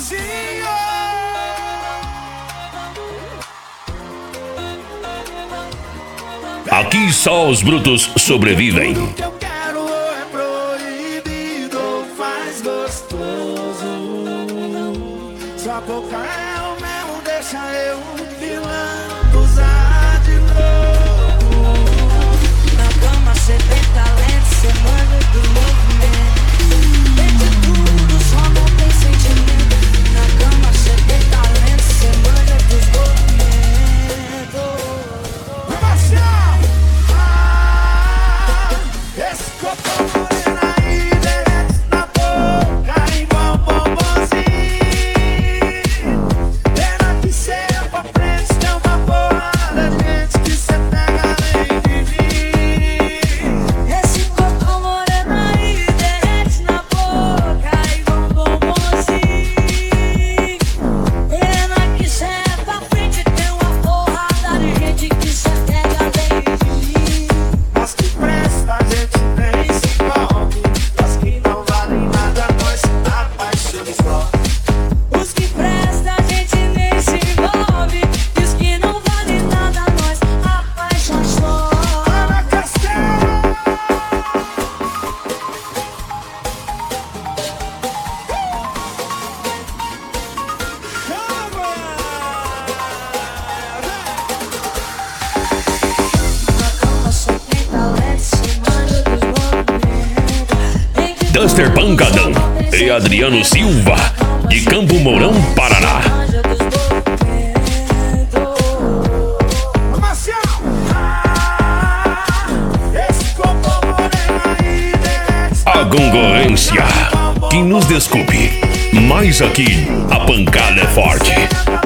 bombonzinho. Aqui só os brutos sobrevivem. Tudo que eu quero é proibido, faz gostoso. Sua boca é o mel, deixa eu pilando, usar de novo. Na cama cê tem talento, cê manda do movimento. Tem de tudo, só não tem sentimento. Na cama cê tem talento, cê manda dos movimentos. Marcial! Esse corpo morena aí derrete na boca igual bombonzinho. Pena que cê é pra frente, tem uma porrada de gente que cê pega além de mim. Esse corpo moreno aí derrete na boca igual bombonzinho. Pena que cê é pra frente, tem uma porrada de gente que cê pega além de mim. As que presta a gente nem se envolve, as que não valem nada nós apaixonamos só. Os que prestam a gente nem se envolve, e os que não valem nada nós apaixonamos só. Ana Castelo! Na cama só tem talento, se manda dos movimentos. Duster Pancadão e Adriano Silva, de Campo Mourão, Paraná. Manja dos movimentos. Marcial! Esse corpo moreno aí derrete A concorrência que nos desculpe, mas aqui a pancada é forte.